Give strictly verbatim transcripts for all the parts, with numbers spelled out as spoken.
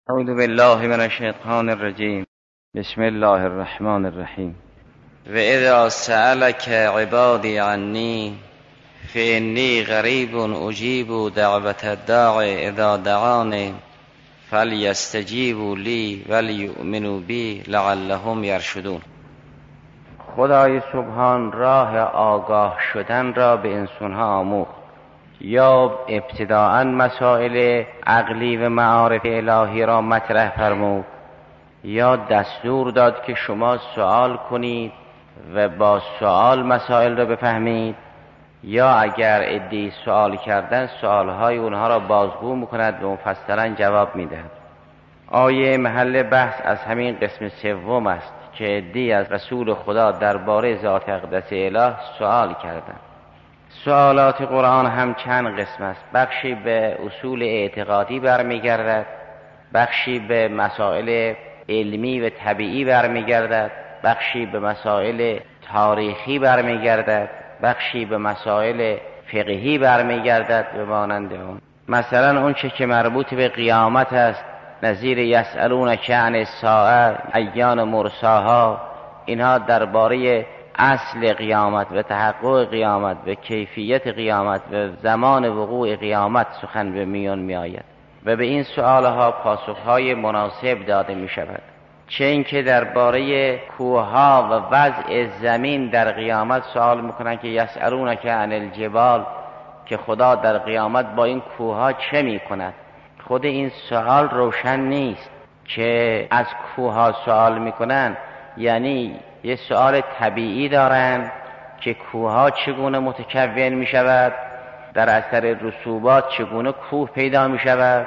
اعوذ بالله من الشیطان الرجیم. بسم الله الرحمن الرحیم. و اذا سألك عبادی عنی فإنی قریب اجیب دعوت الداع اذا دعانی فلیستجیبوا لی ولیؤمنوا بی لعلهم یرشدون. خدای سبحان راه آگاه شدن را به انسانها آموخت، یا ابتداءً مسائل عقلی و معارف الهی را مطرح فرمود، یا دستور داد که شما سوال کنید و با سوال مسائل را بفهمید، یا اگر عده‌ای سوال کردن سوالهای اونها را بازگو میکند و مفصلا جواب میدهد. آیه محل بحث از همین قسم سوم است که عده‌ای از رسول خدا درباره ذات اقدس اله سوال کردند. سوالات قرآن هم چند قسم است. بخشی به اصول اعتقادی برمیگردد، بخشی به مسائل علمی و طبیعی برمیگردد، بخشی به مسائل تاریخی برمیگردد، بخشی به مسائل فقهی برمیگردد و مانند اون. مثلا اون چه که مربوط به قیامت است، نظیر یسألونک عن الساعة ایان مرساها، اینها درباره اصل قیامت و تحقق قیامت و کیفیت قیامت و زمان وقوع قیامت سخن به میان می آید و به این سؤالها پاسخهای مناسب داده می شود. چه اینکه درباره کوهها و وضع زمین در قیامت سوال میکنند که یسألونک عن الجبال، که خدا در قیامت با این کوهها چه می کند. خود این سوال روشن نیست که از کوهها سوال میکنند، یعنی یه سؤال طبیعی دارن که کوهها چگونه متکون می شود، در اثر رسوبات چگونه کوه پیدا می شود،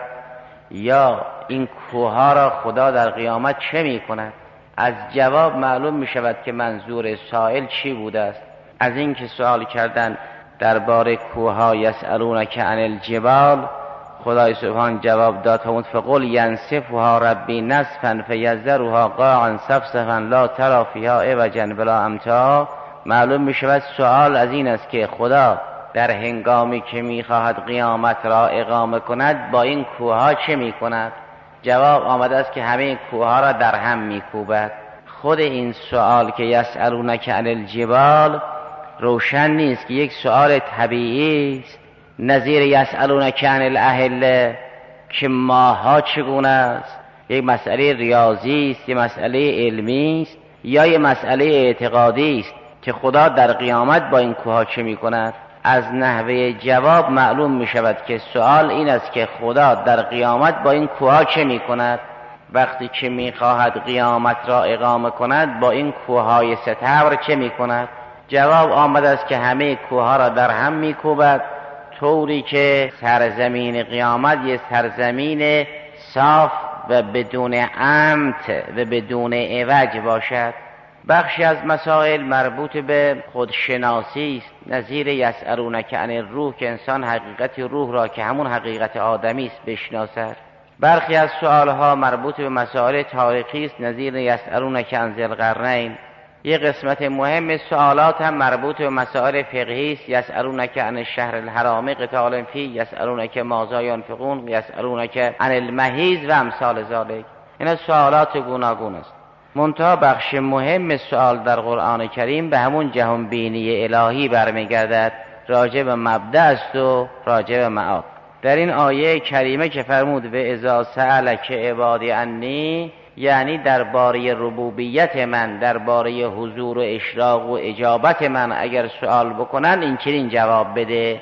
یا این کوهها را خدا در قیامت چه می کند. از جواب معلوم می شود که منظور سائل چی بوده است. از این که سوال کردن درباره کوهها یسألونک عن الجبال، خدای سبحان جواب داد همون فقل ینسفها ربی نسفا فیذرها قاعا صفصفا لا تری فیها عوجا ولا امتا. معلوم می شود سوال از این است که خدا در هنگامی که می خواهد قیامت را اقامه کند با این کوهها چه می کند. جواب آمده است که همه کوهها را در هم می کوبد. خود این سوال که یسألونک عن الجبال روشن نیست که یک سوال طبیعی است، نظیر یسألونک عن الاهله که ماها چگونه است، یک مسئله ریاضی است، یک مسئله علمی است، یا یک مسئله اعتقادی است که خدا در قیامت با این کوهها چه می کند. از نحوه جواب معلوم می شود که سوال این است که خدا در قیامت با این کوهها چه می کند. وقتی که می خواهد قیامت را اقامه کند با این کوههای ستبر چه می کند. جواب آمده است که همه کوهها را در هم می کوبد، طوری که سرزمین قیامت یه سرزمین صاف و بدون عمت و بدون عوج باشد. بخشی از مسائل مربوط به خودشناسی است، نظیر یسألونک عن الروح که انسان حقیقت روح را که همون حقیقت آدمی است بشناسد. برخی از سؤالها مربوط به مسائل تاریخی است، نظیر یسألونک عن ذی القرنین. یک قسمت مهم سوالات هم مربوط به مسائل فقهی است، یسألونک عن الشهر الحرام قتال فیه، یسألونک ماذا ینفقون، یسألونک عن المحیض و امثال ذلک. اینا سوالات گوناگون است. منتها بخش مهم سوال در قرآن کریم به همون جهان بینی الهی برمیگردد، راجع به مبدأ است و راجع به معاد. در این آیه کریمه که فرمود به اذا سألک عبادی عنی، یعنی درباره ربوبیت من، درباره حضور و اشراق و اجابت من اگر سوال بکنن این چنین جواب بده.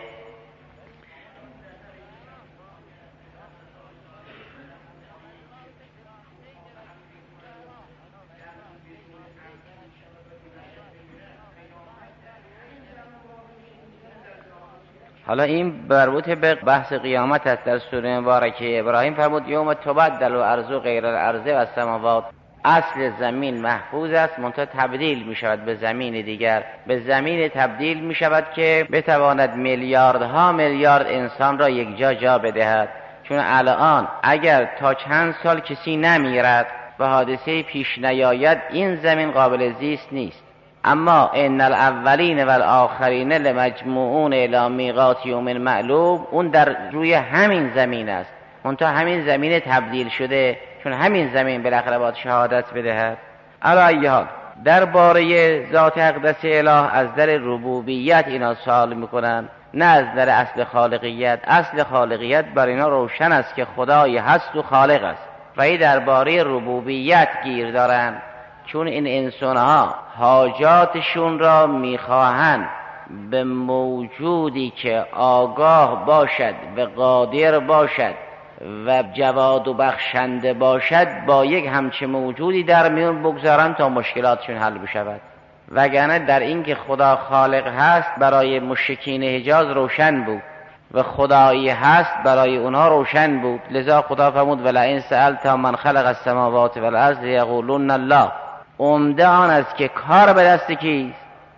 حالا این مربوط به بحث قیامت است. در سوره مبارکه ابراهیم فرمود یوم تبدل الارض غیر الارض و السماوات. اصل زمین محفوظ است، منتها تبدیل می شود به زمین دیگر. به زمین تبدیل می شود که بتواند میلیاردها میلیارد انسان را یک جا جا بدهد. چون الان اگر تا چند سال کسی نمیرد و حادثه پیش نیاید این زمین قابل زیست نیست. اما ان الاولین و الاخرین لمجموعون الی میقات یوم معلوم، اون در روی همین زمین است، منتها همین زمین تبدیل شده چون همین زمین بالاخره باید شهادت بدهد. علی ای حال درباره ذات اقدس اله از در ربوبیت اینا سوال میکنن، نه از در اصل خالقیت. اصل خالقیت بر اینا روشن است که خدای هست و خالق است، و این درباره ربوبیت گیر دارن، چون این انسانها حاجاتشون را میخواهند به موجودی که آگاه باشد و قادر باشد و جواد و بخشنده باشد، با یک همچه موجودی در میون بگذارن تا مشکلاتشون حل بشود. وگرنه در این که خدا خالق هست برای مشرکین حجاز روشن بود و خدایی هست برای اونها روشن بود. لذا خدا فرمود ولئن سألت من خلق السماوات والارض یقولون الله. عمده آن است که کار به دست کیست؟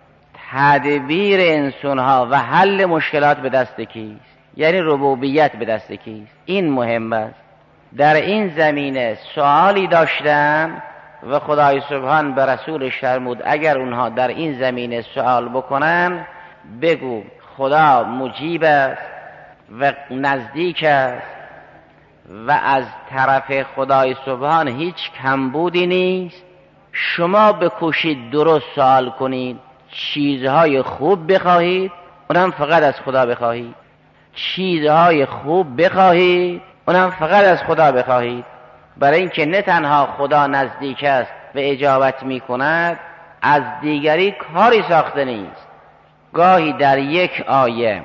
تدبیر انسانها و حل مشکلات به دست کیست؟ یعنی ربوبیت به دست کیست؟ این مهم است. در این زمینه سوالی داشتن و خدای سبحان به رسولش فرمود اگر اونها در این زمینه سوال بکنن بگو خدا مجیب است و نزدیک است و از طرف خدای سبحان هیچ کمبودی نیست. شما بکوشید درست سوال کنید، چیزهای خوب بخواهید اونم فقط از خدا بخواهید، چیزهای خوب بخواهید اونم فقط از خدا بخواهید. برای اینکه نه تنها خدا نزدیک است و اجابت می کند، از دیگری کاری ساخته نیست. گاهی در یک آیه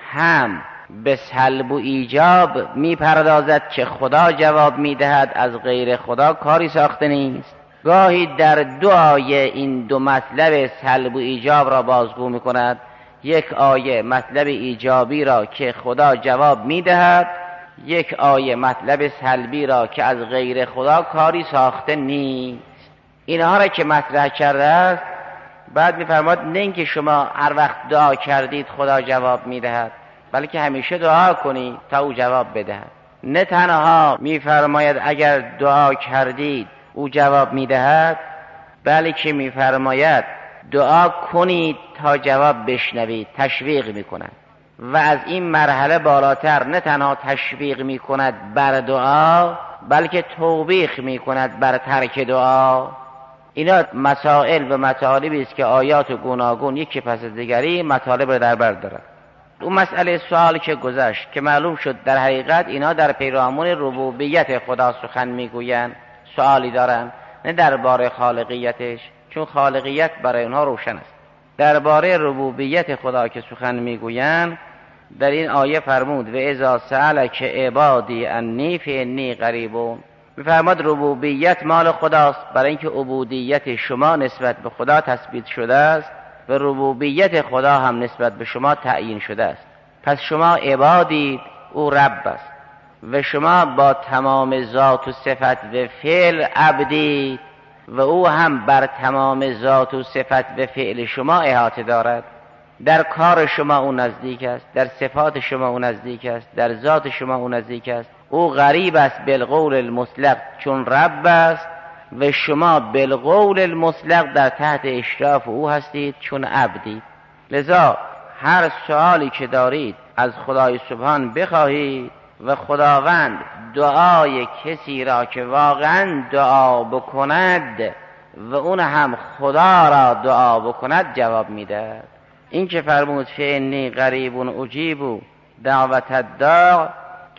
هم به سلب و ایجاب می پردازد که خدا جواب می دهد، از غیر خدا کاری ساخته نیست. گاهی در دو آیه این دو مطلب سلب و ایجاب را بازگو می کند. یک آیه مطلب ایجابی را که خدا جواب می دهد، یک آیه مطلب سلبی را که از غیر خدا کاری ساخته نیست. اینها را که مطرح کرده است بعد می‌فرماید نه اینکه شما هر وقت دعا کردید خدا جواب می‌دهد، بلکه همیشه دعا کنید تا او جواب بدهد. نه تنها می‌فرماید اگر دعا کردید او جواب می‌دهد، بلکه می‌فرماید دعا کنید تا جواب بشنوید، تشویق می‌کند. و از این مرحله بالاتر نه تنها تشویق می کند بر دعا، بلکه توبیخ می کند بر ترک دعا. اینا مسائل و مطالبی است که آیات و گوناگون یکی پس از دیگری مطالب را در بر دارد. اون مسئله سوال که گذشت که معلوم شد در حقیقت اینا در پیرامون ربوبیت خدا سخن میگویند، سوالی دارند، نه درباره خالقیتش، چون خالقیت برای اونها روشن است. درباره ربوبیت خدا که سخن میگویند در این آیه فرمود و اذا سألک عبادی انی فانی قریب. میفرماد ربوبیت مال خداست، برای اینکه عبودیت شما نسبت به خدا تثبیت شده است و ربوبیت خدا هم نسبت به شما تعیین شده است. پس شما عبادید، او رب است و شما با تمام ذات و صفت و فعل عبدید و او هم بر تمام ذات و صفت و فعل شما احاطه دارد. در کار شما او نزدیک است، در صفات شما او نزدیک است، در ذات شما او نزدیک است. او غریب است بالقول المطلق چون رب است و شما بالقول المطلق در تحت اشراف او هستید چون عبدید. لذا هر سوالی که دارید از خدای سبحان بخواهید و خداوند دعای کسی را که واقعا دعا بکند و اون هم خدا را دعا بکند جواب میده. این که فرمود فانی قریب اجیب دعوت الداع،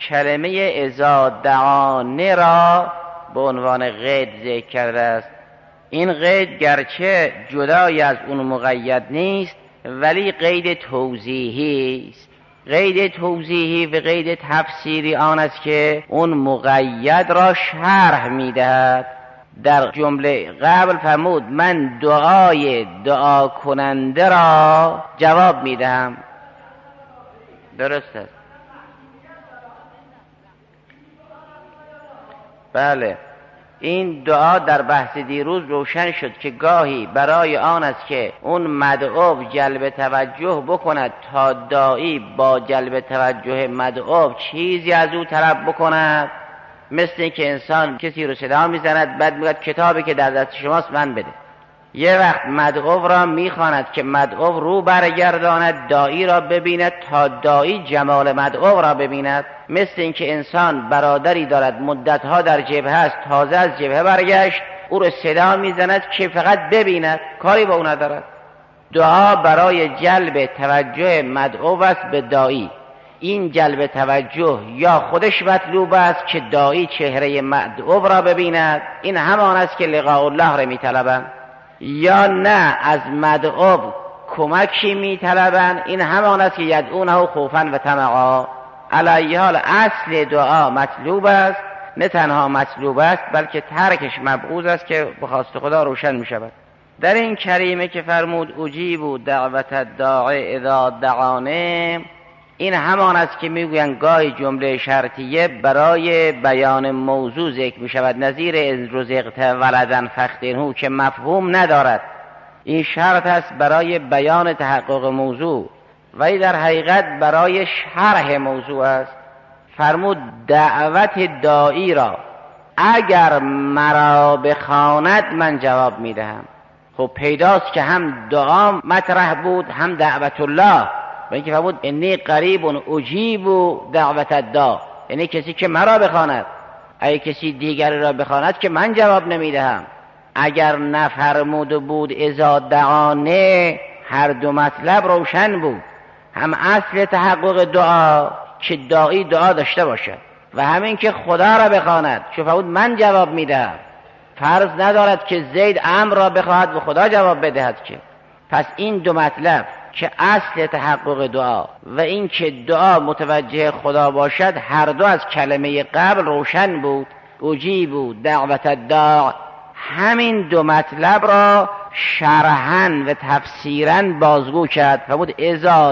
کلمه اذا دعانه را به عنوان قید ذکر کرده است. این قید گرچه جدای از اون مقید نیست ولی قید توضیحی است. قید توضیحی و قید تفسیری آن است که اون مقید را شرح میدهد. در جمله قبل فرمود من دعای دعا کننده را جواب میدهم. درست است؟ بله، این دعا در بحث دیروز روشن شد که گاهی برای آن است که اون مدعو جلب توجه بکند تا داعی با جلب توجه مدعو چیزی از او طلب بکند. مثل این که انسان کسی رو صدا میزند بعد میگه کتابی که در دست شماست من بده. یه وقت مدعو را میخواند که مدعو رو برگرداند داعی را ببیند تا داعی جمال مدعو را ببیند. مثل اینکه انسان برادری دارد مدتها در جبهه است، تازه از جبهه برگشت، او را صدا میزند که فقط ببیند، کاری با او ندارد. دعا برای جلب توجه مدعو است به داعی. این جلب توجه یا خودش مطلوب است که داعی چهره مدعو را ببیند، این همان است که لقاء الله را میطلبند، یا نه از مدعو کمکی میطلبند، این همان است که یدعونه خوفا و طمعا. علی حال اصل دعا مطلوب است، نه تنها مطلوب است بلکه ترکش مبغوض است که به خواست خدا روشن می شود. در این کریمه که فرمود اجیب دعوت الداعی اذا دعانه، این همان است که میگویند گاهی جمله شرطیه برای بیان موضوع ذکر می شود، نظیر از رزقت ولدن فختنهو که مفهوم ندارد. این شرط است برای بیان تحقق موضوع، ولی در حقیقت برای شرح موضوع است. فرمود دعوت داعی را اگر مرا بخواند من جواب میدهم. خب پیداست که هم دعا مطرح بود هم دعوت الله، و اینکه فرمود انی قریب اجیب دعوت الداع، یعنی کسی که مرا بخواند. اگه کسی دیگری را بخواند که من جواب نمیدهم. اگر نفرمود بود اذا دعانه، هر دو مطلب روشن بود. هم اصل تحقق دعا که داعی دعا داشته باشد و همین که خدا را بخواند، چون فرمود من جواب میدهم. فرض ندارد که زید امر را بخواهد و خدا جواب بدهد که. پس این دو مطلب که اصل تحقق دعا و این که دعا متوجه خدا باشد، هر دو از کلمه قبل روشن بود. اجیب دعوت الداع، همین دو مطلب را شرحاً و تفسیراً بازگو کرد. فرمود اذا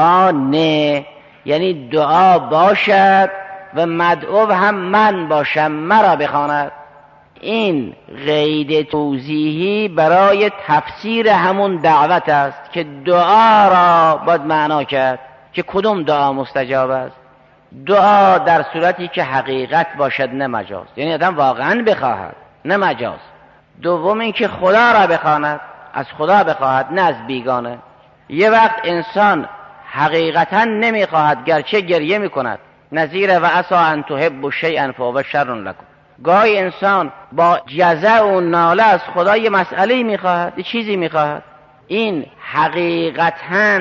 دعانه، یعنی دعا باشد و مدعو هم من باشم، مرا بخواند. این قید توضیحی برای تفسیر همون دعوت است که دعا را باید معنا کرد که کدوم دعا مستجاب است. دعا در صورتی که حقیقت باشد نه مجاز، یعنی آدم واقعا بخواهد نه مجاز. دوم این که خدا را بخواند، از خدا بخواهد نه از بیگانه. یه وقت انسان حقیقتا نمیخواهد گرچه گریه میکند، نظیر و عسى ان تحبوا شیئا فهو شر لکم. گاهی انسان با جزع و ناله از خدا یه مسئله میخواهد، یه چیزی میخواهد، این حقیقتا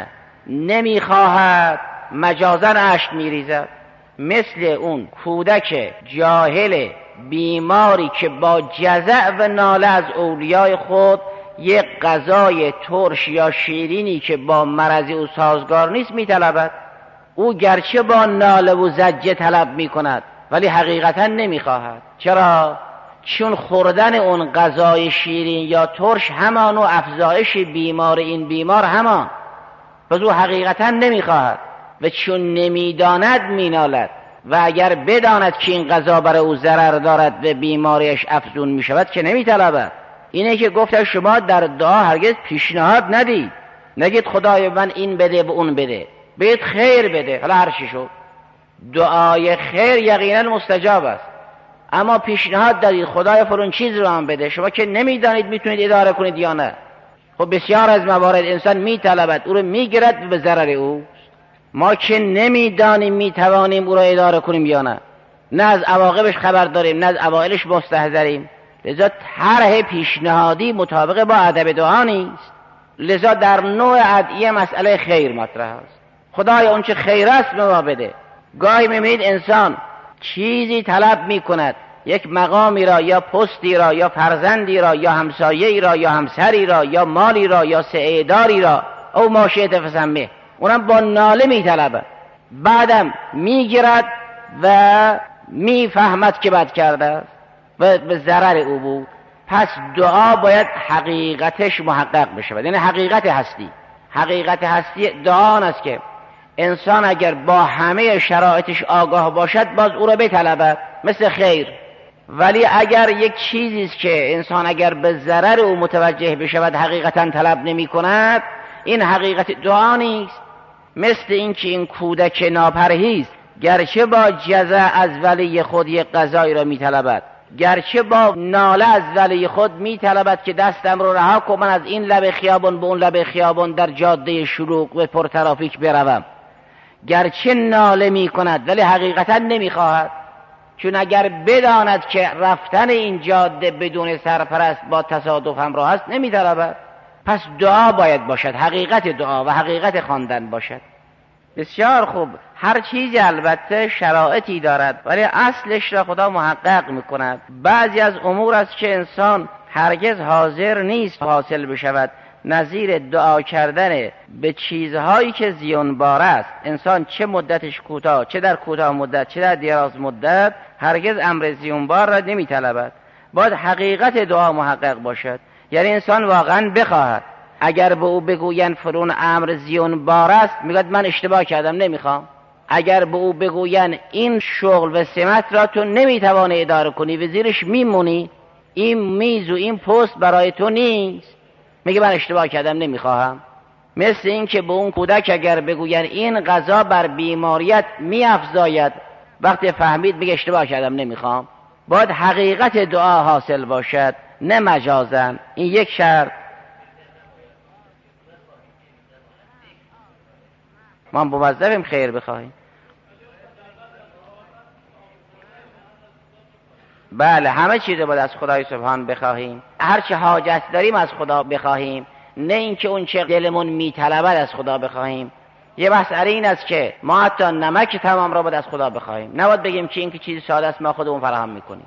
نمیخواهد، مجازا اشک میریزد. مثل اون کودک جاهل بیماری که با جزع و ناله از اولیای خود یک غذای ترش یا شیرینی که با مرض او سازگار نیست میطلبد. او گرچه با ناله و زجه طلب میکند ولی حقیقتا نمیخواهد. چرا؟ چون خوردن اون غذای شیرین یا ترش همان و افزایش بیمار این بیمار همان، پس او حقیقتا نمیخواهد و چون نمیداند مینالد. و اگر بداند که این غذا برای او ضرر دارد و بیماریش افزون میشود که نمیطلبد. اینه که گفت شما در دعا هرگز پیشنهاد ندید، نگید خدای من این بده و اون بده، بهت خیر بده، حالا هر چی شد. دعای خیر یقینا مستجاب است، اما پیشنهاد دادید خدای فلان چیز رو هم بده، شما که نمیدانید میتونید اداره کنید یا نه. خب بسیار از موارد انسان میطلبد، او رو میگیرد و به ضرر او. ما که نمیدانیم میتوانیم او را اداره کنیم یا نه، نه از عواقبش خبر داریم نه از اوائلش مستحضریم، لذا طرح پیشنهادی مطابق با ادب دعا نیست. لذا در نوع ادعیه مسئله خیر مطرح است. خدای اون چه خیر است به ما بده. گاهی میبینید انسان چیزی طلب میکند، یک مقامی را یا پستی را یا فرزندی را یا همسایه‌ای را یا همسری را یا مالی را یا سعیداری را او ماشیت فسمه، اونم با ناله میطلبه، بعدم میگیرد و میفهمد که بد کرده است و به ضرر او بود. پس دعا باید حقیقتش محقق بشه، یعنی حقیقت هستی. حقیقت هستی دعا است که انسان اگر با همه شرایطش آگاه باشد باز او را بطلبد، مثل خیر. ولی اگر یک چیزی است که انسان اگر به ضرر او متوجه بشود حقیقتا طلب نمی کند، این حقیقت دعا نیست. مثل این که این کودک ناپرهیز گرچه با جزع از ولی خود یک غذایی را می طلبد، گرچه با ناله از ولی خود میطلبد که دستم رو رها کن، من از این لب خیابان به اون لب خیابان در جاده شلوغ و پر ترافیک بروم، گرچه ناله میکند ولی حقیقتا نمیخواهد، چون اگر بداند که رفتن این جاده بدون سرپرست با تصادف همراه است نمیطلبد. پس دعا باید باشد، حقیقت دعا و حقیقت خواندن باشد. بسیار خوب. هر چیزی البته شرایطی دارد ولی اصلش را خدا محقق میکند. بعضی از امور است که انسان هرگز حاضر نیست حاصل بشود، نظیر دعا کردن به چیزهایی که زیانبار است. انسان چه مدتش کوتاه، چه در کوتاه مدت چه در دراز مدت، هرگز امر زیانبار را نمیطلبد. باید حقیقت دعا محقق باشد، یعنی انسان واقعا بخواهد. اگر به او بگوین فرون امر زیانبار است، میگوید من اشتباه کردم نمیخوام. اگر به او بگوین این شغل و سمت را تو نمیتوانی اداره کنی و زیرش میمونی، این میز و این پست برای تو نیست، میگه من اشتباه کردم نمیخواهم. مثل این که به اون کودک اگر بگوین این غذا بر بیماریت میافزاید، وقتی فهمید میگه اشتباه کردم نمیخوام. باید حقیقت دعا حاصل باشد نه مجازن. این یک شرط. ما موظفیم خیر بخواهیم. بله، همه چیز باید از خدای سبحان بخواهیم، هر چه حاجت داریم از خدا بخواهیم، نه اینکه اون چه دلمون میطلبد از خدا بخواهیم. یه مسئله این است که ما حتی نمک تمام را باید از خدا بخواهیم، نباید بگیم که این که چیز ساده است ما خودمون فراهم میکنیم.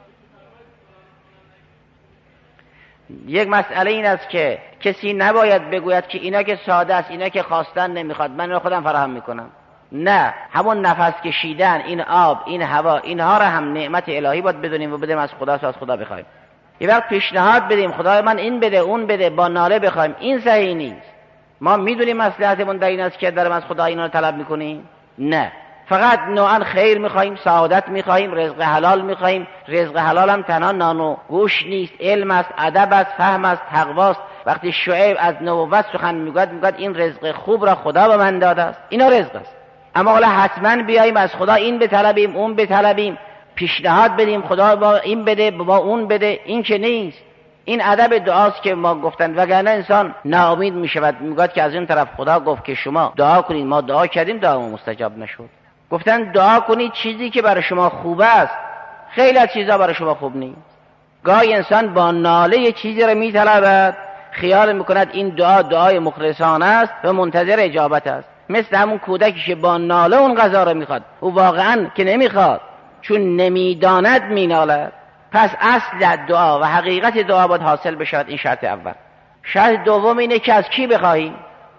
یک مسئله این است که کسی نباید بگوید که اینا که ساده است، اینا که خواستن نمیخواد، من رو خودم فراهم میکنم. نه، همون نفس کشیدن، این آب، این هوا، اینها را هم نعمت الهی باید بدونیم و بدیم از خدا، از خدا بخوایم. یه وقت پیشنهاد بدیم خدای من این بده اون بده با ناله بخوایم، این صحیح نیست. ما میدونیم مصلحتمون در این است که داریم از خدا اینا رو طلب میکنیم؟ نه، فقط نوعا خیر میخواهیم، سعادت میخواهیم، رزق حلال میخواهیم. رزق حلال هم تنها نان و گوش نیست، علم است، ادب است، فهم است، تقواست. وقتی شعیب از نبوت سخن میگوید میگوید این رزق خوب را خدا به من داده است، اینا رزق است. اما حالا حتما بیاییم از خدا این بطلبیم اون بطلبیم، پیشنهاد بدیم خدا با این بده با اون بده، این که نیست. این ادب دعاست که ما گفتن، وگرنه انسان ناامید میشود، میگوید که از این طرف خدا گفت که شما دعا کنید، ما دعا کردیم دعامون مستجاب نشد. گفتن دعا کنید چیزی که برای شما خوب است. خیلی از چیزا برای شما خوب نیست. گاهی انسان با ناله چیزی را میطلبد، خیال میکند این دعا دعای مخلصانه است و منتظر اجابت است. مثل همون کودکی که با ناله اون غذا را میخواد، او واقعا که نمیخواد، چون نمیداند مینالد. پس اصل دعا و حقیقت دعا باید حاصل بشود. این شرط اول. شرط دوم اینه که از کی بخواهیم؟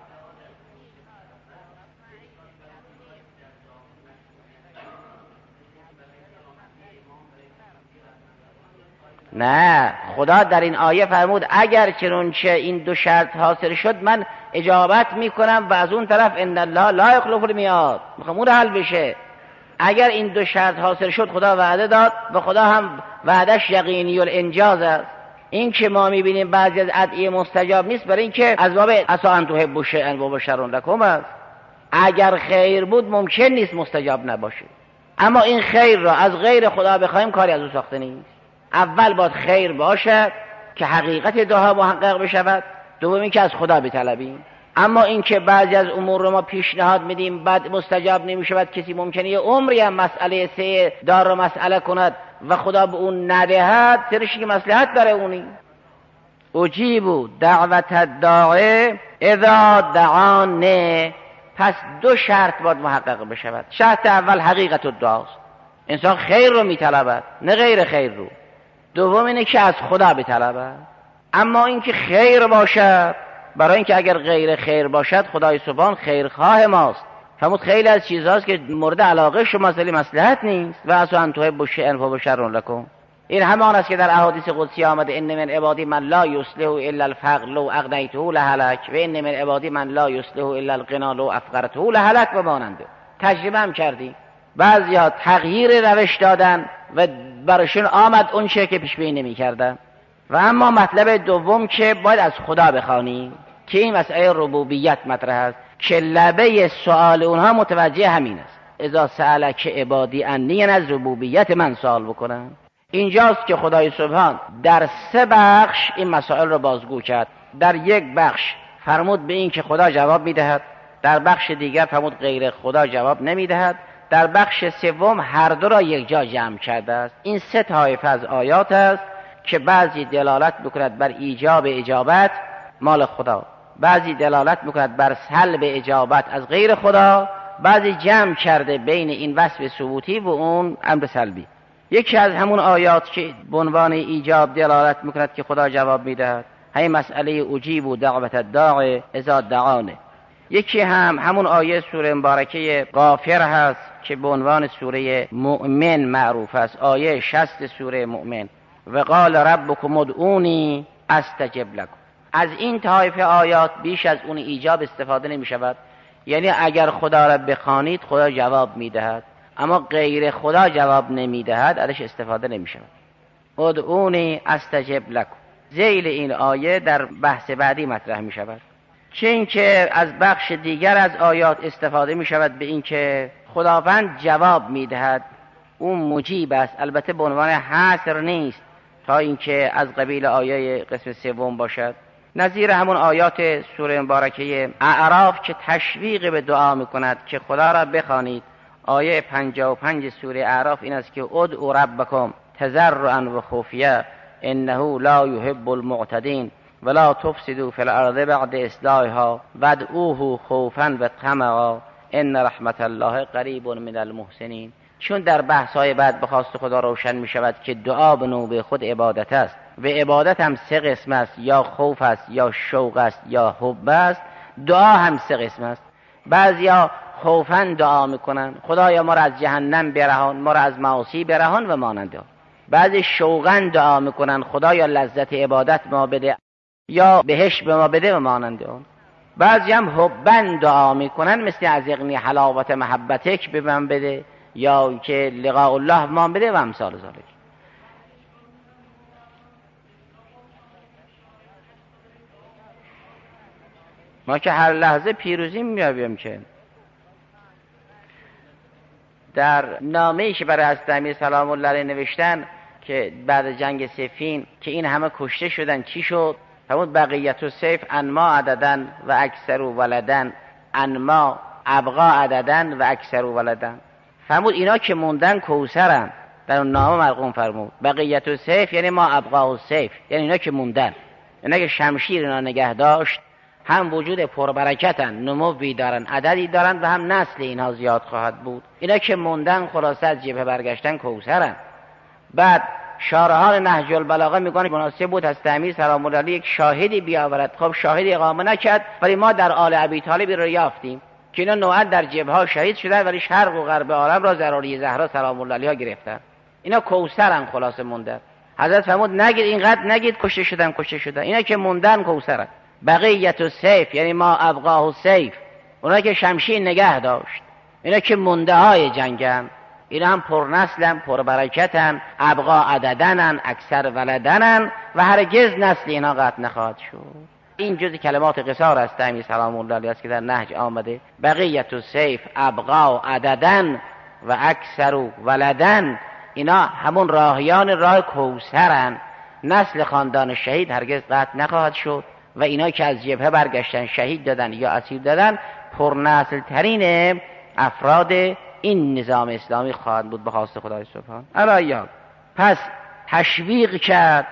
نه، خدا در این آیه فرمود اگر چنانچه این دو شرط حاصل شد من اجابت میکنم و از اون طرف ان الله لا یخلف المیعاد، میخوام اون حل بشه. اگر این دو شرط حاصل شد خدا وعده داد و خدا هم وعدش یقینی الانجاز است. این که ما میبینیم بعضی از ادعیه مستجاب نیست برای اینکه از باب عسی ان تحبوا شیئا وهو شر لکم است. اگر خیر بود ممکن نیست مستجاب نباشه، اما این خیر را از غیر خدا بخوایم کاری از او ساخته نیست. اول باید خیر باشد که حقیقت دعا محقق بشود، دوم این که از خدا بطلبیم. اما این که بعضی از امور رو ما پیشنهاد میدیم بعد مستجاب نمیشود، کسی ممکنه یه عمری هم مسئله سه دار رو مسئله کند و خدا به اون ندهد، سرشی که مصلحت داره اونی. اجیبوا دعوت الداعی اذا دعانه. پس دو شرط باید محقق بشود. شرط اول حقیقت الدعاست، انسان خیر رو میطلبد نه غیر خیر رو. دوم اینه که از خدا بطلبد. اما اینکه خیر باشد، برای اینکه اگر غیر خیر باشد خدای سبحان خیرخواه ماست. فرمود خیلی از چیزهاست که مورد علاقه شما ولی مصلحت نیست. و عسی ان تحبوا شیئا فهو شر لکم. این همان است که در احادیث قدسی آمده ان من عبادی من لا یصلح الا الفقر لو اغنیته لهلک و ان من عبادی من لا یصلح الا الغنی لو افقرته لهلک و ماننده. تجربه هم کردیم، بعضیا تغییر روش دادن و براشون آمد اون چیزی که پیش بینی نمی‌کردن. و اما مطلب دوم که باید از خدا بخوانیم که این مسئله ربوبیت مطرح است که لبه سوال اونها متوجه همین است. اذا سألک عبادی انی، از ربوبیت من سوال بکنن. اینجاست که خدای سبحان در سه بخش این مسائل رو بازگو کرد. در یک بخش فرمود به این که خدا جواب میدهد، در بخش دیگر فرمود غیر خدا جواب نمیدهد، در بخش سوم هر دو را یک جا جمع کرده است. این سه طایفه از آیات است که بعضی دلالت میکند بر ایجاب اجابت مال خدا، بعضی دلالت میکند بر سلب اجابت از غیر خدا، بعضی جمع کرده بین این وصف ثبوتی و اون امر سلبی. یکی از همون آیات که به عنوان ایجاب دلالت میکند که خدا جواب میدهد همین مسئله اجیب و دعوت الداع اذا دعانه. یکی هم همون آیه سوره مبارکه غافر هست که به عنوان سوره مؤمن معروف است، آیه شصت سوره مؤمن، و قال ربکم ادعونی استجب لکم. از این طایفه آیات بیش از اون ایجاب استفاده نمی شود، یعنی اگر خدا را بخوانید خدا جواب می دهد، اما غیر خدا جواب نمی دهد ازش استفاده نمی شود. ادعونی استجب لکم ذیل این آیه در بحث بعدی مطرح می شود. چون که از بخش دیگر از آیات استفاده می شود به این که خداوند جواب می دهد، اون مجیب است، البته به عنوان حصر نیست تا اینکه از قبیل آیه قسم سوم باشد. نظیر همون آیات سوره مبارکه اعراف که تشویق به دعا می کند که خدا را بخوانید. آیه پنجاه و پنج سوره اعراف این است که ادعوا ربکم تضرعا و خفیه انه لا یحب المعتدین ولا تفسدوا فی الارض بعد اصلاحها وادعوه خوفا و طمعا ان رحمت الله قریب من المحسنین. چون در بحث‌های بعد به خواست خدا روشن می شود که دعا به نوبه خود عبادت است و عبادت هم سه قسم است، یا خوف است، یا شوق است، یا حب است. دعا هم سه قسم است. بعضیا خوفاً دعا میکنن خدایا ما را از جهنم برهان، ما را از معاصی برهان و ماننده. بعضی شوقاً دعا میکنن خدایا لذت عبادت ما بده یا بهشت به ما بده و ماننده. بعضی هم حباً دعا میکنن مثل از یغنی حلاوت محبتک به من بده یا که لقاء الله ما بده و امثال ذالک. ما که هر لحظه پیروزی میابیم. که در نامه‌ای که برای حضرت امیر سلام الله علیه نوشتن که بعد جنگ صفین که این همه کشته شدن چی شد؟ فرمود بقیت السیف انما عددن و اکثر ولدن، انما ابقا عددن و اکثر ولدن. فرمود اینا که موندن کوثرن. در اون نامه مرقوم فرمود بقیت السیف یعنی ما ابقا السیف، یعنی اینا که موندن، اینا که شمشیر اینا نگه داشت، هم وجود پربرکتن، نموی دارن، عددی دارن و هم نسل اینها زیاد خواهد بود. اینا که موندن خلاصه از جبهه برگشتن کوثرن. بعد شارحان نهج البلاغه میگن مناسب بود از امیر سلام الله علیه یک شاهدی بیاورد. خب شاهدی اقامه نکرد، ولی ما در آل ابی طالب رو یافتیم که اینا نوعا در جبهه ها شهید شدن ولی شرق و غرب عالم را ضراری زهرا سلام الله علیها گرفتن. اینا کوثرن خلاصه موندن. حضرت فرمود نگید اینقدر نگید کشته شدن کشته شدن، اینا که موندن کوثرن. بقیت السیف یعنی ما ابقاه السیف، اونا که شمشیر نگه داشت، اینا که مونده های جنگن، اینا هم پرنسلن، پربرکتن، ابقا عددنن، اکثر ولدنن و هرگز نسل اینا قطع نخواهد شد. این جز کلمات قصار است امیر سلام الله علیه است که در نهج آمده. بقیت السیف ابقا عددن و اکثر ولدن، اینا همون راهیان راه کوثرن. نسل خاندان شهید هرگز قطع نخواهد شد و اینا که از جبهه برگشتن شهید دادن یا اسیر دادن پرنسل ترین افراد این نظام اسلامی خواهند بود به خواست خدای سبحان. الایام پس تشویق کرد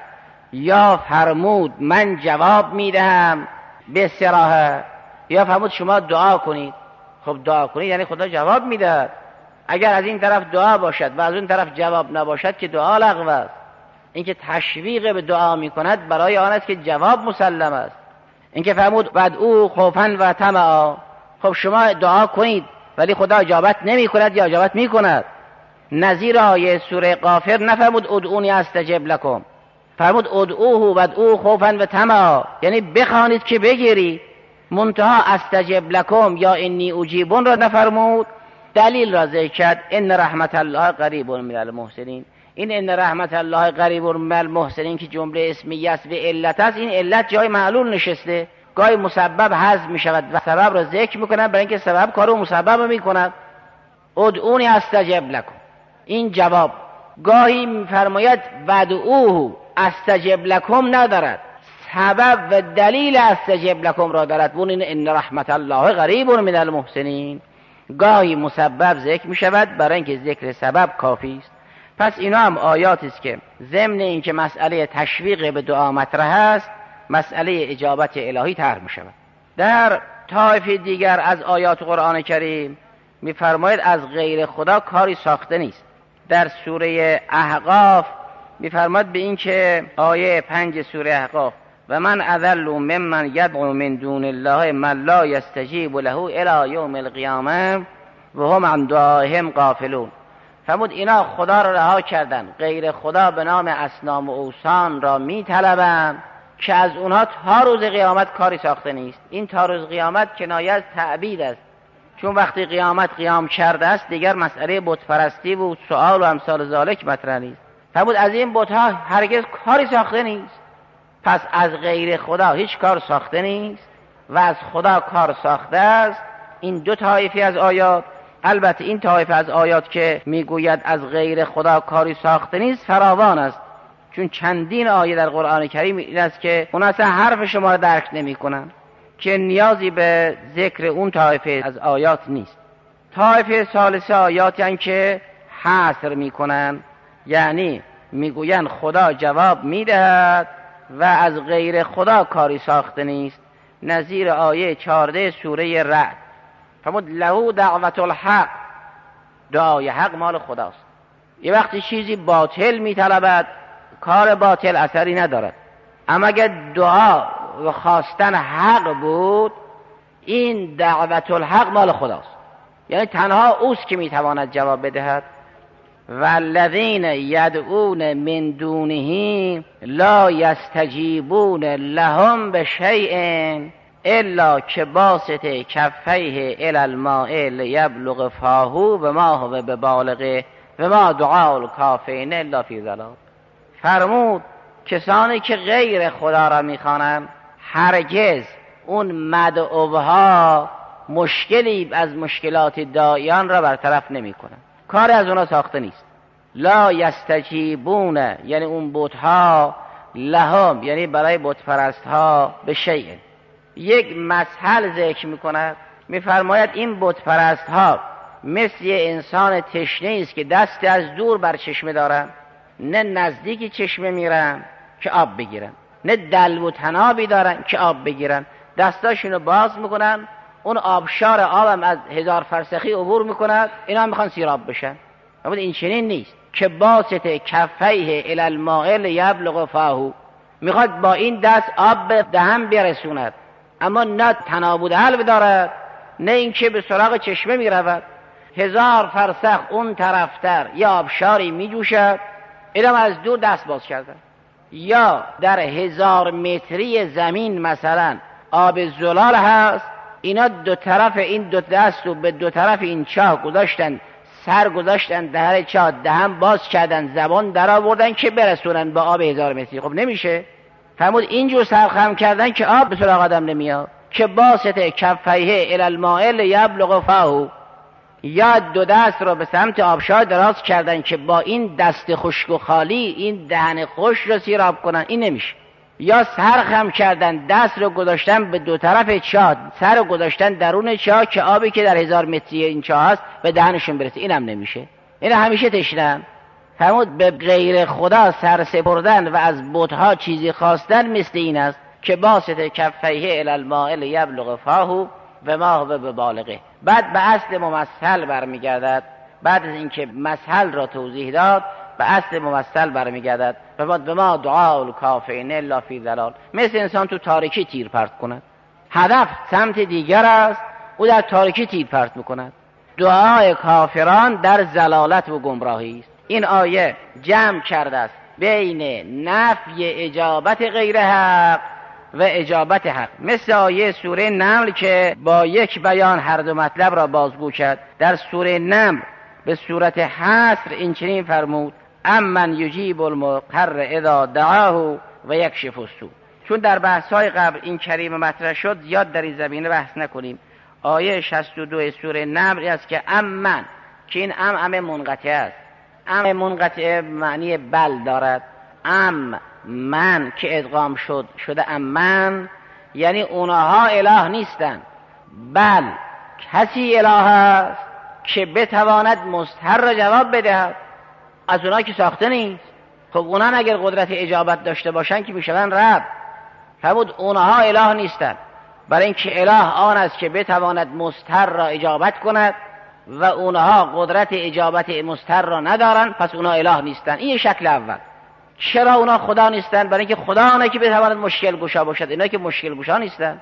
یا فرمود من جواب میدهم به صراحه، یا فرمود شما دعا کنید. خب دعا کنید یعنی خدا جواب میدهد. اگر از این طرف دعا باشد و از اون طرف جواب نباشد که دعا لغو است. اینکه تشویق به دعا میکند برای آن است که جواب مسلم است. اینکه فرمود ودعوا خوفا و طمعا، خب شما دعا کنید ولی خدا اجابت نمی کند یا اجابت می کند. نظیر آیه سوره غافر نفرمود ادعونی استجب لکم، فرمود ادعوه ودعوا خوفا و طمعا، یعنی بخوانید که بگیرید. منتها استجب لکم یا انی اجیبون را نفرمود. دلیل را ذکر کرد ان رحمت الله قریب من المحسنین. این ان رحمت الله قریب من المحسنین که جمله اسمیه است و علت است، این علت جای معلول نشسته. گاهی مسبب حذف می شود و سبب را ذکر می کنند برای اینکه سبب کارو مسبب می کند. ادعونی استجب لکم، این جواب گاهی میفرماید ودعوه استجب لکم ندارد، سبب و دلیل استجب لکم را دارد، اون این ان رحمت الله قریب من المحسنین. گاهی مسبب ذکر می شود برای اینکه ذکر سبب کافی است. پس اینا هم آیاتی است که ضمن اینکه مسئله تشویق به دعا مطرح است، مسئله اجابت الهی طرح می شود. در طایفه دیگر از آیات قرآن کریم میفرماید از غیر خدا کاری ساخته نیست. در سوره احقاف میفرماید به این که آیه پنج سوره احقاف و من اضل ممن یدعو من دون الله من لا یستجیب له الی یوم القیامه و هم عن دعائهم غافلون. فرمود اینا خدا را رها کردن، غیر خدا به نام اصنام و اوثان را میطلبند که از اونها تا روز قیامت کاری ساخته نیست. این تا روز قیامت کنایه از تعبید است، چون وقتی قیامت قیام کرده است دیگر مسئله بت پرستی و سؤال و امثال ذالک مطرح نیست. فرمود از این بت‌ها هرگز کاری ساخته نیست. پس از غیر خدا هیچ کار ساخته نیست و از خدا کار ساخته است. این دو طایفه از آیات، البته این طایفه از آیات که میگوید از غیر خدا کاری ساخته نیست فراوان است، چون چندین آیه در قرآن کریم این است که اون اصلا حرف شما را درک نمی کنن، که نیازی به ذکر اون طایفه از آیات نیست. طایفه ثالثه آیاتی هستند که حصر میکنن، یعنی میگوین خدا جواب میدهد و از غیر خدا کاری ساخته نیست، نظیر آیه چهارده سوره رعد. فرمود له دعوت الحق، دعای حق مال خداست. یه وقتی چیزی باطل میطلبد کار باطل اثری ندارد، اما اگر دعا و خواستن حق بود این دعوت الحق مال خداست، یعنی تنها اوست که میتواند جواب بدهد. والذین یدعون من دونه لا یستجیبون لهم بشیء الا کباسط کفیه الی الماء لیبلغ فاه و ما هو ببالغه و ما دعاء الکافرین الا فی ضلال. فرمود کسانی که غیر خدا را میخوانند هرگز اون مدعوها مشکلی از مشکلات داعیان را برطرف نمی کنند، کار از اونا ساخته نیست. لا یستجیبون یعنی اون بتها، لهم یعنی برای بت پرست ها، به شیء یک مسئله ذکر می کند. می فرماید این بت پرست ها مثل یه انسان تشنه است که دست از دور بر چشمه دارن، نه نزدیکی چشمه میرن که آب بگیرن، نه دلو و تنابی دارن که آب بگیرن، دستاشونو باز میکنن، اون آبشار آبم از هزار فرسخی عبور میکند، اینا میخوان سیراب بشن. اما این چنین نیست که باسط کفیه الی الماء لیبلغ فاه، میخواد با این دست آب به دهن برسوند، اما نه تناب و دلو دارد نه اینکه به سراغ چشمه میرود. هزار فرسخ اون طرفتر یا آبشاری میجوشد، اینم از دور دست باز کردن. یا در هزار متری زمین مثلا آب زلال هست، اینا دو طرف این دو دست و به دو طرف این چاه گذاشتن، سر گذاشتن دهر چاه، دهن باز کردن، زبان در آوردن که برسونن با آب هزار متری. خب نمیشه. فرمود اینجور سرخم کردن که آب به سراغ آدم نمیاد. که باسط کفیه الی الماء لیبلغ فاه، یا دو دست را به سمت آبشار دراز کردن که با این دست خشک و خالی این دهن خشک را سیراب کنن، این نمیشه. یا سرخم کردن، دست رو گذاشتن به دو طرف چاه، سر رو گذاشتن درون چاه که آبی که در هزار متری این چاه هست به دهنشون برسه، اینم نمیشه. این همیشه تشنن. فرمود به غیر خدا سر سپردن و از بت‌ها چیزی خواستن مثل این است که باسط کفیه الی الماء لیبلغ فاه و ما هو ببالغه. بعد به اصل ممثل برمیگردد. بعد از اینکه مثل را توضیح داد به اصل ممثل برمیگردد. و بعد به ما دعاء الکافرین الا فی ضلال، مثل انسان تو تاریکی تیر پرت کند، هدف سمت دیگر است، او در تاریکی تیر پرت میکند. دعای کافران در ضلالت و گمراهی است. این آیه جمع کرده است بین نفی اجابت غیر حق و اجابت حق، مثل آیه سوره نمل که با یک بیان هر دو مطلب را بازگو کرد. در سوره نمل به صورت حصر این چنین فرمود امن یجیب المضطر اذا دعاه و یکشف السوء. چون در بحث‌های قبل این کلمه مطرح شد زیاد در این زمینه بحث نکنیم. آیه شصت و دو سوره نمل است که امن، که این ام ام منقطع است، ام منقطعه معنی بل دارد. ام من که ادغام شد شده ام من، یعنی اونها اله نیستن، بل کسی اله است که بتواند مضطر را جواب بدهد. از اونها که ساخته نیست. خب اونها اگر قدرت اجابت داشته باشن که میشون رب. فرمود اونها اله نیستن، برای اینکه اله آن است که بتواند مضطر را اجابت کند و اونها قدرت اجابت مضطر را ندارن، پس اونها اله نیستن. این شکل اول. چرا اونا خدا نیستن؟ برای اینکه خدا آنه که بتواند مشکل گشا باشد، اینا که مشکل گشا نیستن.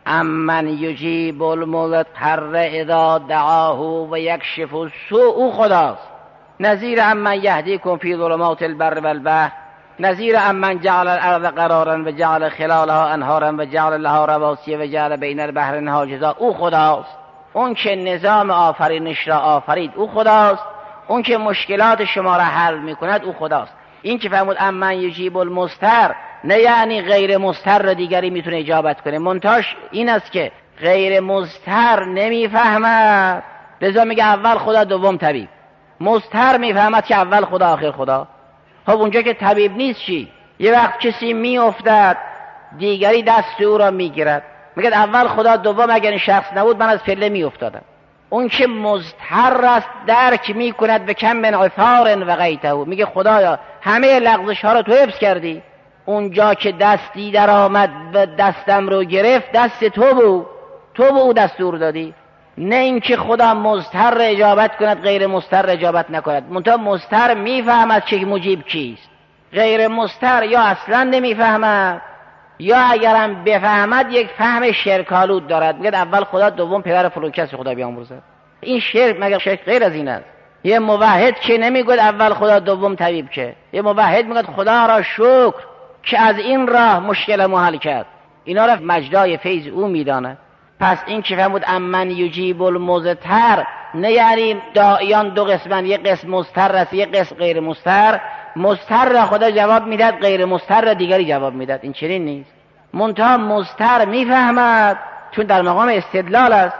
امن یجیب المضطر اذا دعاه و یکشف السوء، او خداست. نظیر امن یهدیکم فی ظلمات البر والبحر، نظیر امن جعل الارض قرارا و جعل خلالها انهارا و جعل لها رواسی و جعل بین البحرین حاجزا، او خداست. اون که نظام آفرینش را آفرید او خداست. اون که مشکلات شما را حل میکند او خداست. این که فرمود امن یجیب المضطر، نه یعنی غیر مضطر را دیگری میتونه اجابت کنه، منتاش این است که غیر مضطر نمیفهمد، لذا میگه اول خدا دوم طبیب. مضطر میفهمد که اول خدا آخر خدا. خب اونجا که طبیب نیست چی؟ یه وقت کسی میافتد دیگری دست او را میگیرد، میگه اول خدا دوم، اگر این شخص نبود من از پله میافتادم. اون که مضطر است درک میکند به کم من عثار و غیته، میگه خدایا همه لغزش ها رو تو حفظ کردی، اونجا که دستی در آمد و دستم رو گرفت دست تو بود، تو به او دستور دادی. نه اینکه خدا مضطر اجابت کند غیر مضطر اجابت نکند. منتها مضطر میفهمد که مجیب کیست، غیر مضطر یا اصلا نمیفهمد یا اگرم بفهمد یک فهم شرکالود دارد، میگه اول خدا دوم پدر فلان کس خدا بیامرزد. این شرک مگر شرک غیر از این است؟ یه موحد که نمیگه اول خدا دوم طبیب، که یه موحد میگه خدا را شکر که از این راه مشکل ما حل کرد. اینا را مجدای فیض او میداند. پس این که فرمود امن یجیب المضطر، نه یعنی داعیان دو قسمن، یک قسم مضطر است یک قسم غیر مضطر. مضطر را خدا جواب میداد، غیر مضطر را دیگری جواب میداد. این چنین نیست. منتها مضطر میفهمد، چون در مقام استدلال است،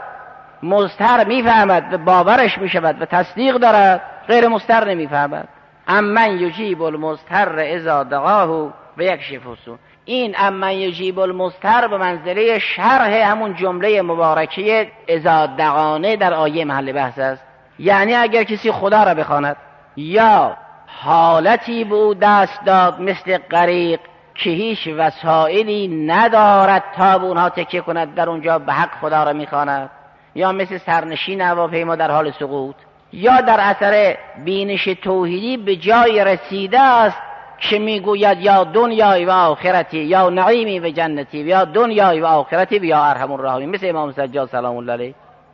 مضطر میفهمد و باورش میشود و تصدیق دارد، غیر مضطر نمیفهمد. امن یجیب المضطر اذا دعاه و یکشف السوء. این امن یجیب المضطر به منزله شرح همون جمله مبارکه اذا دعانه در آیه محل بحث است. یعنی اگر کسی خدا را بخواند یا حالتی به او دست داد مثل غریق که هیچ وسائلی ندارد تا به اونها تکیه کند، در اونجا به حق خدا را میخواند، یا مثل سرنشین هواپیما در حال سقوط، یا در اثر بینش توحیدی به جای رسیده است که میگوید یا دنیای و آخرتی، یا نعیمی و جنتی، یا دنیای و آخرتی و یا ارحم الراحمین، مثل امام سجاد سلام الله علیه.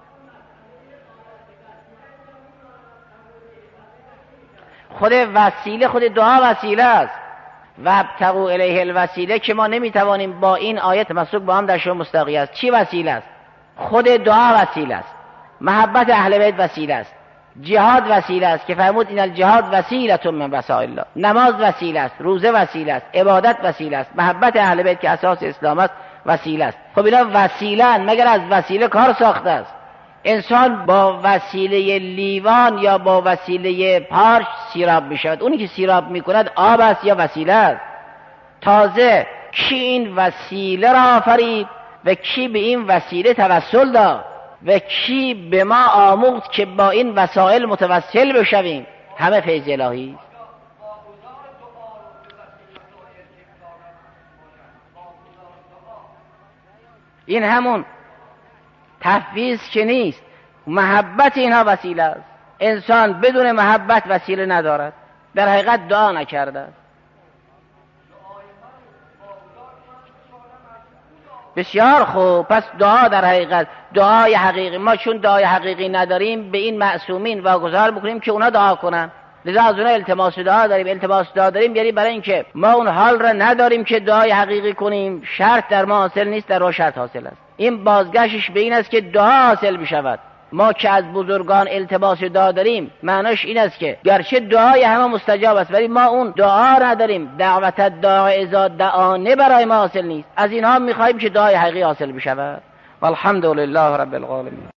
خود وسیله، خود دعا وسیله است. و ابتغوا الیه الوسیله که ما نمیتوانیم با این آیت مسلوک با هم در شما مستقی است. چی وسیله است؟ خود دعا وسیله است، محبت اهل بیت وسیله است، جهاد وسیله است که فرمود این الجهاد وسیله من وسائل الله. نماز وسیله است، روزه وسیله است، عبادت وسیله است، محبت اهل بیت که اساس اسلام است وسیله است. خب اینا وسیله مگر از وسیله کار ساخته است. انسان با وسیله لیوان یا با وسیله پارچ سیراب می شود. اونی که سیراب می کند آب است یا وسیله است. تازه کی این وسیله را آفرید و کی به این وسیله توسل داد و کی به ما آموخت که با این وسایل متوسل بشویم؟ همه فیض الهی است. این همون تفویض که نیست، محبت اینها وسیله است. انسان بدون محبت وسیله ندارد، در حقیقت دعا نکرده است. بسیار خوب، پس دعا در حقیقت دعای حقیقی، ما چون دعای حقیقی نداریم به این معصومین واگذار بکنیم که اونا دعا کنن، لذا از اونا التماس دعا داریم. التماس دعا داریم یعنی برای اینکه ما اون حال را نداریم که دعای حقیقی کنیم، شرط در ما حاصل نیست، در ما شرط حاصل است. این بازگشتش به این است که دعا حاصل بشود. ما که از بزرگان التماس دعا داریم معناش این است که گرچه دعای همه مستجاب است ولی ما اون دعا نداریم. دعوت الداع اذا دعانه برای ما حاصل نیست. از اینها میخواهیم که دعای حقیقی حاصل بشود. والحمد لله رب العالمین.